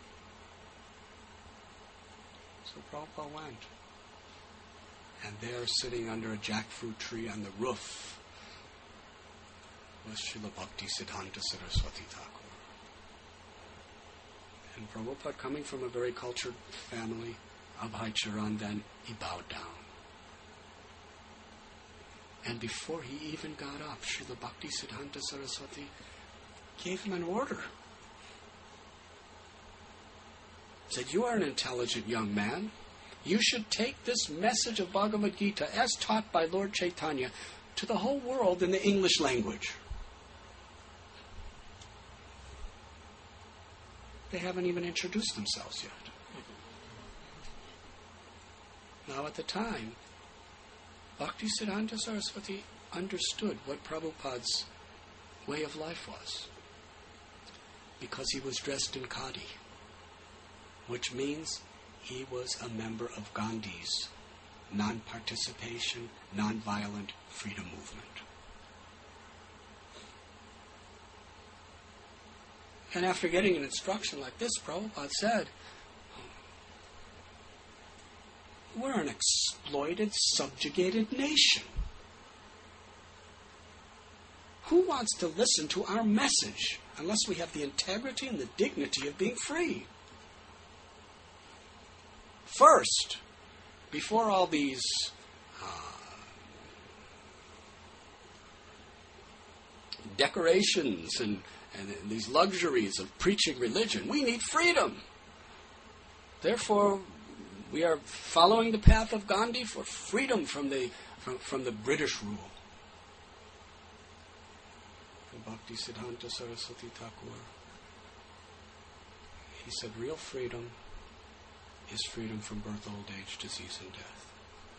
So Prabhupada went. And there, sitting under a jackfruit tree on the roof, was Srila Bhaktisiddhanta Saraswati Thakur. And Prabhupada, coming from a very cultured family, Abhay Charan, then he bowed down. And before he even got up, Srila Bhaktisiddhanta Saraswati gave him an order. Said, you are an intelligent young man. You should take this message of Bhagavad Gita as taught by Lord Chaitanya to the whole world in the English language. They haven't even introduced themselves yet. Now at the time, Bhaktisiddhanta Saraswati understood what Prabhupada's way of life was. Because he was dressed in khadi, which means he was a member of Gandhi's non-participation, non-violent freedom movement. And after getting an instruction like this, Prabhupada said, we're an exploited, subjugated nation. Who wants to listen to our message unless we have the integrity and the dignity of being free? First, before all these decorations and these luxuries of preaching religion, we need freedom. Therefore, we are following the path of Gandhi for freedom from the British rule. And Bhaktisiddhanta Saraswati Thakur, he said, real freedom is freedom from birth, old age, disease, and death.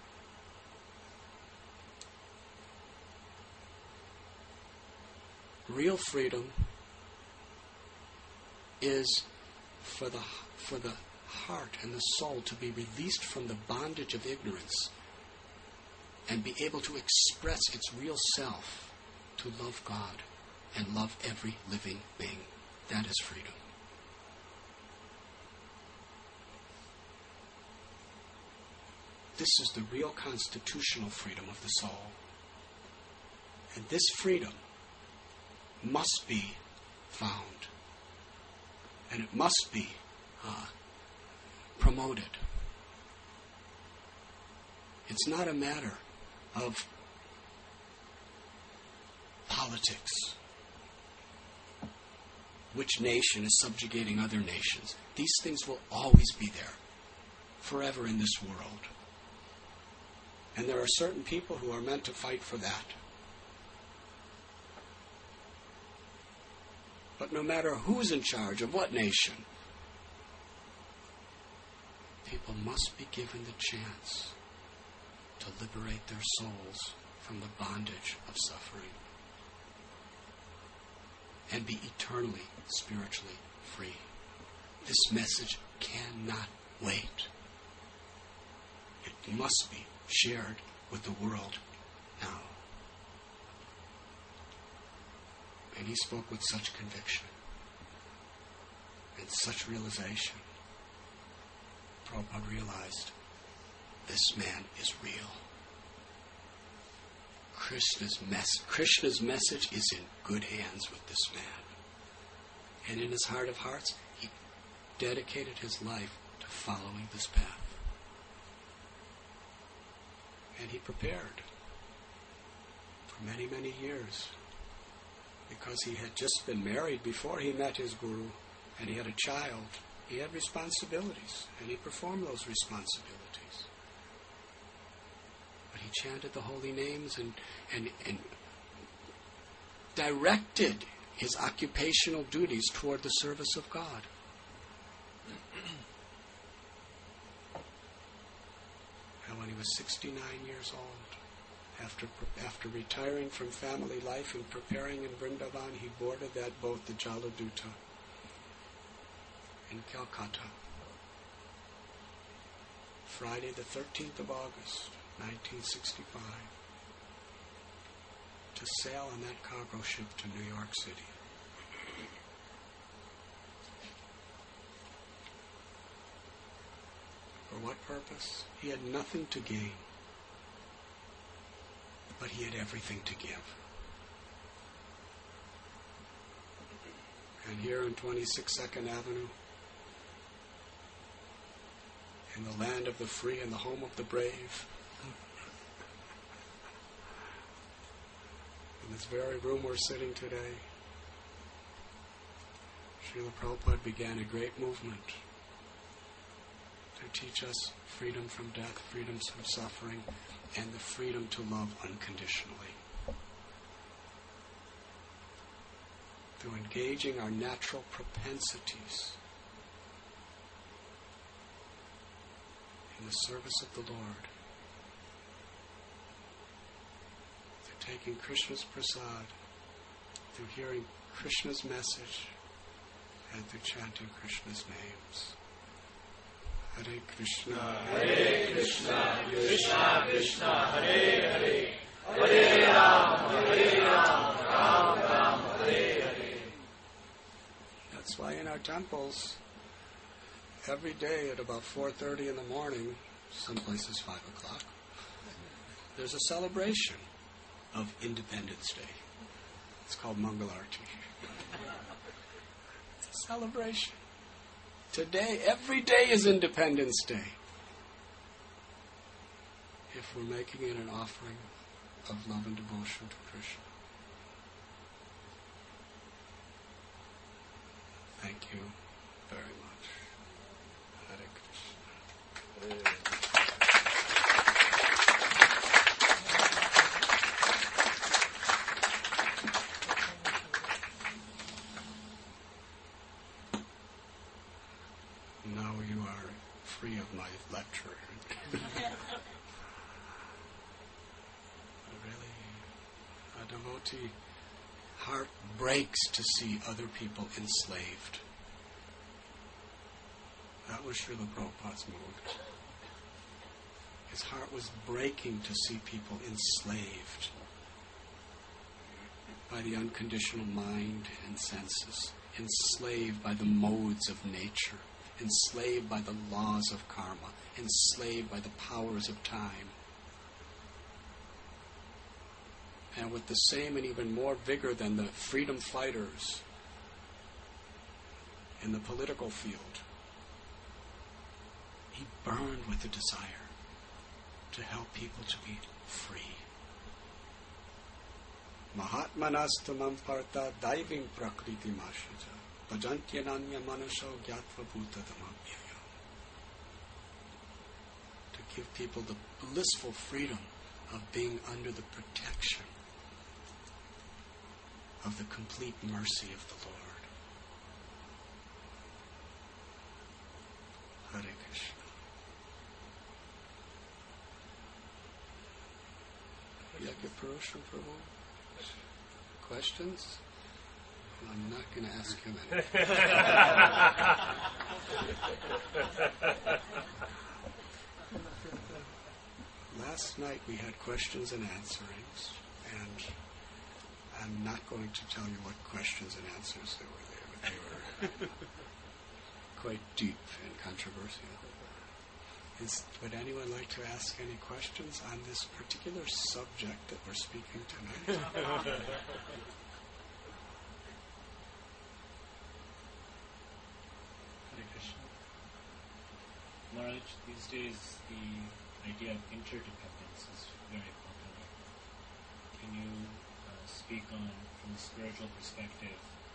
Real freedom is for the heart and the soul to be released from the bondage of ignorance and be able to express its real self, to love God and love every living being. That is freedom. This is the real constitutional freedom of the soul. And this freedom must be found. And it must be promoted. It's not a matter of politics. Which nation is subjugating other nations? These things will always be there, forever in this world. And there are certain people who are meant to fight for that. But no matter who's in charge of what nation, people must be given the chance to liberate their souls from the bondage of suffering and be eternally, spiritually free. This message cannot wait. It must be shared with the world now. And he spoke with such conviction and such realization. Prabhupada realized, this man is real. Krishna's message is in good hands with this man. And in his heart of hearts, he dedicated his life to following this path. And he prepared for many, many years, because he had just been married before he met his guru, and he had a child. He had responsibilities, and he performed those responsibilities. But he chanted the holy names and directed his occupational duties toward the service of God. And when he was 69 years old, after retiring from family life and preparing in Vrindavan, he boarded that boat, the Jaladuta, in Calcutta, Friday the 13th of August, 1965, to sail on that cargo ship to New York City. For what purpose? He had nothing to gain, but he had everything to give. And here on 26 2nd Avenue, in the land of the free and the home of the brave, in this very room we're sitting today, Srila Prabhupada began a great movement to teach us freedom from death, freedom from suffering, and the freedom to love unconditionally. Through engaging our natural propensities in the service of the Lord, through taking Krishna's prasad, through hearing Krishna's message, and through chanting Krishna's names. Hare Krishna, Krishna Krishna, Hare Hare, Hare Ram, Ram Ram, Hare Hare. That's why in our temples, every day at about 4:30 in the morning, some places 5 o'clock, there's a celebration of Independence Day. It's called Mangalarti. It's a celebration. Today, every day is Independence Day, if we're making it an offering of love and devotion to Krishna. Thank you very much. Hare Krishna. Now you are free of my lecture. Really, a devotee heart breaks to see other people enslaved. That was Srila Prabhupada's mood. His heart was breaking to see people enslaved by the unconditional mind and senses, enslaved by the modes of nature, enslaved by the laws of karma, enslaved by the powers of time. And with the same and even more vigor than the freedom fighters in the political field, he burned with the desire to help people to be free. Mahatmanastamam partha daiving prakriti mashita bhajantyananya manasho gyatva bhutadamabhyaya. To give people the blissful freedom of being under the protection of the complete mercy of the Lord. Hare Krishna. Yajnapurusham Prabhu. Questions? I'm not going to ask him any. last night we had questions and answerings, and I'm not going to tell you what questions and answers there were there, but they were quite deep and controversial. Would anyone like to ask any questions on this particular subject that we're speaking tonight? Hare Krishna. Maharaj, these days the idea of interdependence is very popular. Can you speak on, from the spiritual perspective,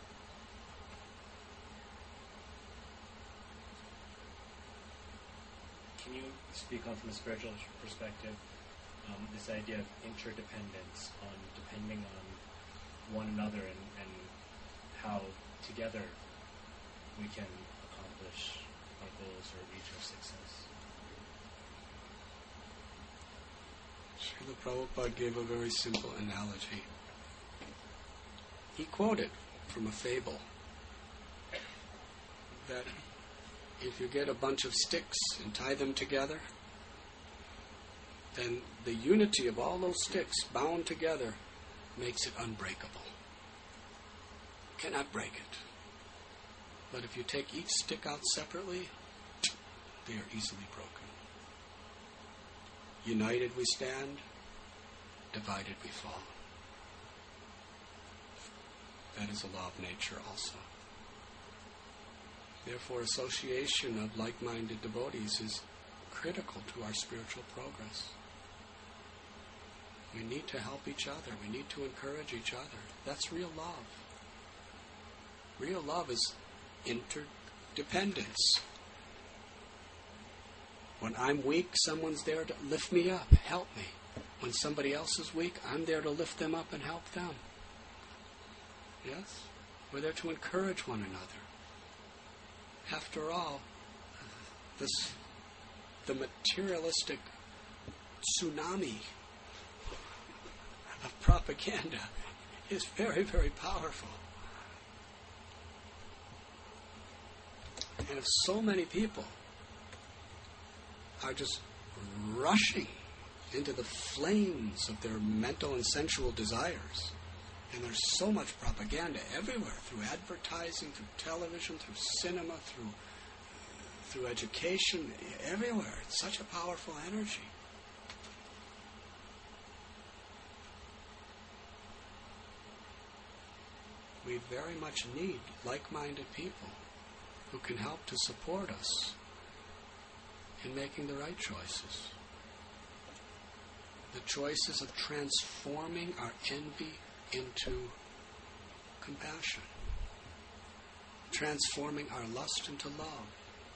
this idea of interdependence, on depending on one another and how together we can accomplish our goals or reach our success? Srila Prabhupada gave a very simple analogy. He quoted from a fable that if you get a bunch of sticks and tie them together, then the unity of all those sticks bound together makes it unbreakable. You cannot break it. But if you take each stick out separately, they are easily broken. United we stand, divided we fall. That is a law of nature also. Therefore, association of like-minded devotees is critical to our spiritual progress. We need to help each other. We need to encourage each other. That's real love. Real love is interdependence. When I'm weak, someone's there to lift me up, help me. When somebody else is weak, I'm there to lift them up and help them. Yes? We're there to encourage one another. After all, the materialistic tsunami of propaganda is very, very powerful. And if so many people are just rushing into the flames of their mental and sensual desires, and there's so much propaganda everywhere, through advertising, through television, through cinema, through education, everywhere. It's such a powerful energy. We very much need like-minded people who can help to support us in making the right choices. The choices of transforming our envy into compassion, transforming our lust into love,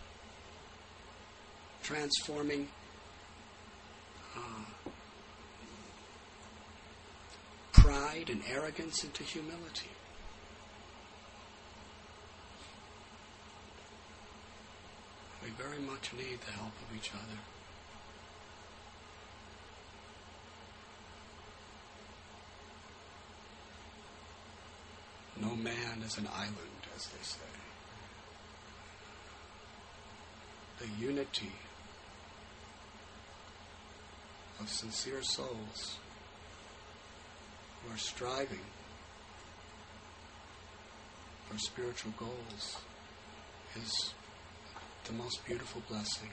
transforming pride and arrogance into humility. We very much need the help of each other. No man is an island, as they say. The unity of sincere souls who are striving for spiritual goals is the most beautiful blessing.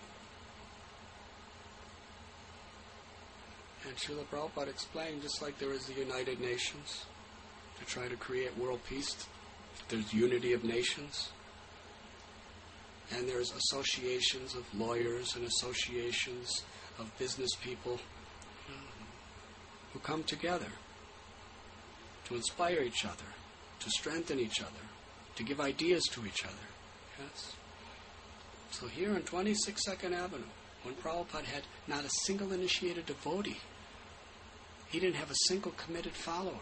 And Srila Prabhupada explained, just like there is the United Nations to try to create world peace, there's unity of nations, and there's associations of lawyers and associations of business people who come together to inspire each other, to strengthen each other, to give ideas to each other. Yes? So here on 26th Avenue, when Prabhupada had not a single initiated devotee, he didn't have a single committed follower.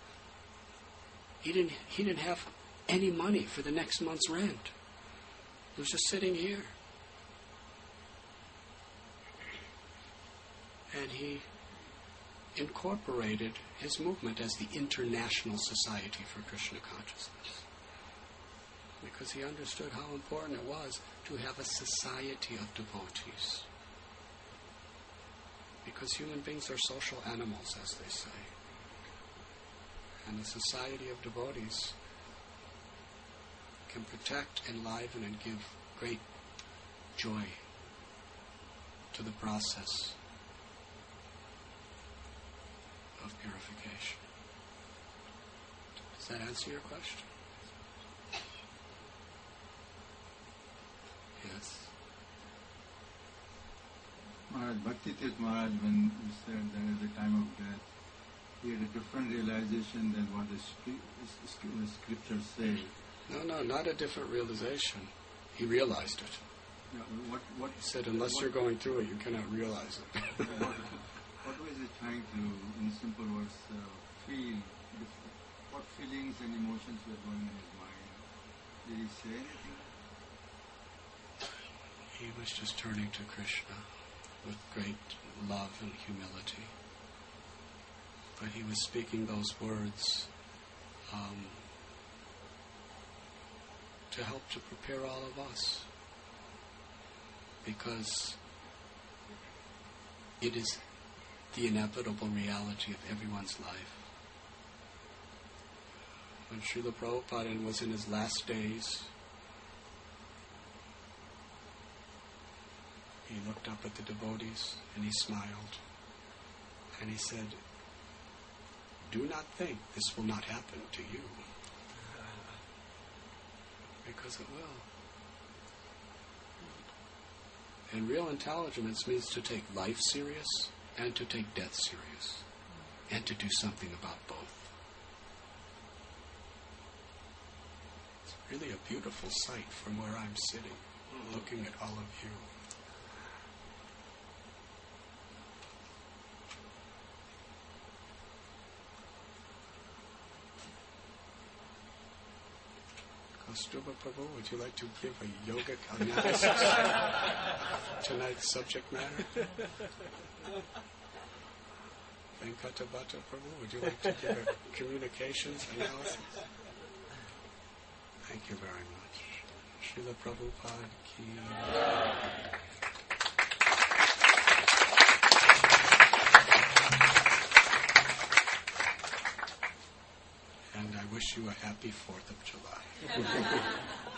He didn't have any money for the next month's rent. He was just sitting here. And he incorporated his movement as the International Society for Krishna Consciousness, because he understood how important it was to have a society of devotees. Because human beings are social animals, as they say. And a society of devotees can protect, enliven, and give great joy to the process of purification. Does that answer your question? Yes. Maharaj, Bhakti Tirth Maharaj, when he said that at the time of death, he had a different realization than what the scriptures say. No, not a different realization. He realized it. Yeah, what He said, unless you're going through it, you cannot realize it. what was he trying to, in simple words, feel? What feelings and emotions were going in his mind? Did he say anything? He was just turning to Krishna with great love and humility. But he was speaking those words to help to prepare all of us. Because it is the inevitable reality of everyone's life. When Srila Prabhupada was in his last days, he looked up at the devotees and he smiled. And he said, "Do not think this will not happen to you." Because it will. And real intelligence means to take life serious and to take death serious. And to do something about both. It's really a beautiful sight from where I'm sitting, looking at all of you. Kaustubha Prabhu, would you like to give a yogic analysis of tonight's subject matter? Venkatabhata Prabhu, would you like to give a communications analysis? Thank you very much. Srila Prabhupada ki. And I wish you a happy 4th of July.